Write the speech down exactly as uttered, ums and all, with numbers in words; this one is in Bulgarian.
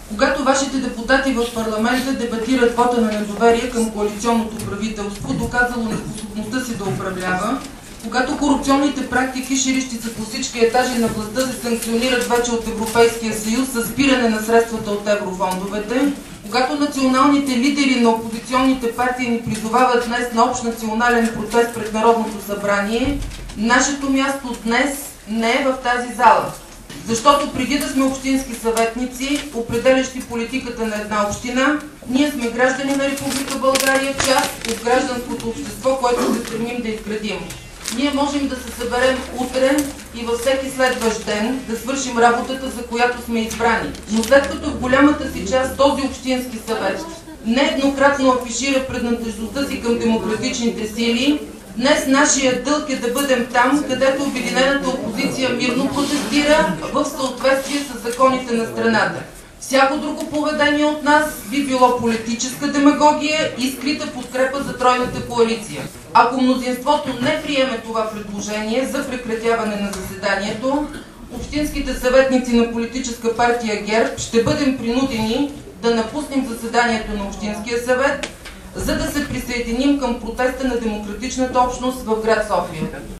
Когато вашите депутати в парламента дебатират вота на недоверие към коалиционното правителство, доказало неспособността си да управлява, когато корупционните практики, ширещи се по всички етажи на властта, се санкционират вече от Европейския съюз със спиране на средствата от еврофондовете, когато националните лидери на опозиционните партии ни призовават днес на общ национален протест пред Народното събрание, нашето място днес не е в тази зала. Защото преди да сме общински съветници, определящи политиката на една община, ние сме граждани на Република България, част от гражданското общество, което се стремим да изградим. Ние можем да се съберем утре и във всеки следващ ден да свършим работата, за която сме избрани. Но след като в голямата си част този общински съвет нееднократно афишира принадлежността си към демократичните сили, днес нашия дълг е да бъдем там, където обединената опозиция мирно протестира в съответствие с законите на страната. Всяко друго поведение от нас би било политическа демагогия и скрита подкрепа за тройната коалиция. Ако мнозинството не приеме това предложение за прекратяване на заседанието, общинските съветници на политическа партия ГЕРБ ще бъдем принудени да напуснем заседанието на Общинския съвет, за да се присъединим към протеста на демократичната общност в град София.